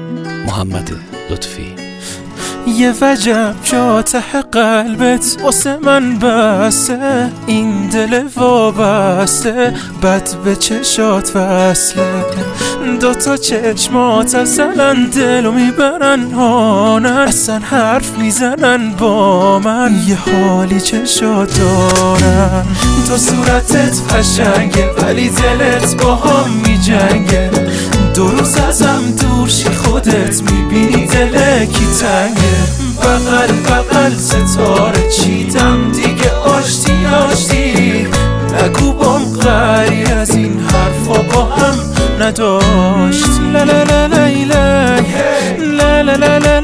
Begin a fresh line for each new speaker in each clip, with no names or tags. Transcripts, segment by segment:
محمد لطفی.
یه وجب جا ته قلبت واسه من بسته، این دل وابسته بد به چشات وصله. دوتا چشمات اصلا دلو میبرن هانن، اصلا حرف میزنن با من، یه حالی چشات دارن. تو صورتت قشنگه ولی دلت با هم میجنگه، دو روز ازم دور شی خودت میبینی دل کی تنگه. بغل بغل ستاره چیدم دیگه آشتی آشتی، نگو بام غری از این حرفا با هم نداشتی. لا لا لا لا لا لا لا لا لا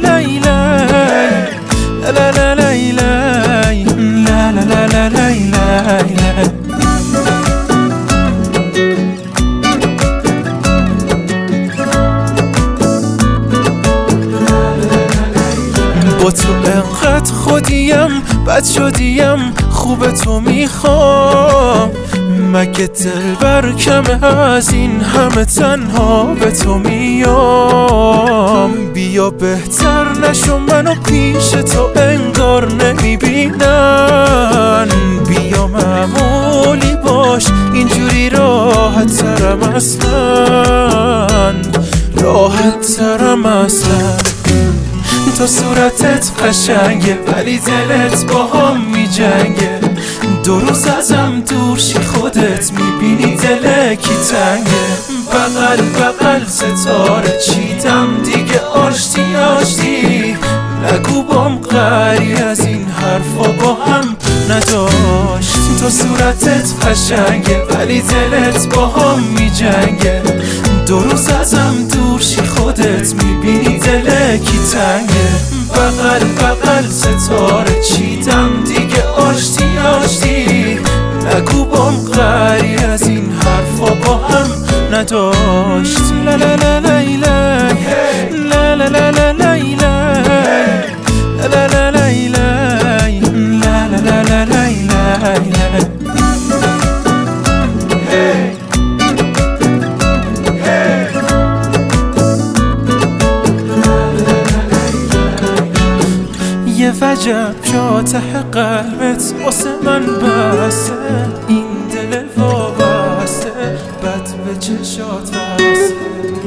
لا لا لا لا لا لا. با تو انقدر خودیم بد شدیم، خوب تو میخوام، مگه دلبر کمه از این همه تنها به تو میام. بیا بهتر نشو منو پیش تو انگار نمیبینن، بیا معمولی باش اینجوری راحت ترم اصلا، راحت ترم اصلا. تو صورتت قشنگه ولی دلت با هم میجنگه، دو روز ازم دور شی خودت میبینی دل کی تنگه. بغل بغل ستاره چیدم دیگه آشتی آشتی، نگو بام غری از این حرفا با هم نداشت. تو صورتت قشنگه ولی دلت با هم میجنگه، دو روز ازم دور شی خودت میبینی دل کی تنگه. بغل بغل ستاره چیدم دیگه آشتی آشتی، نگو بام غری از این حرفا با هم نداشتی. لا لا لا لا لا لا لا لا لا یه وجب جا ته قلبت واسه من بسته، این دل وابسته بد به چشات وصله.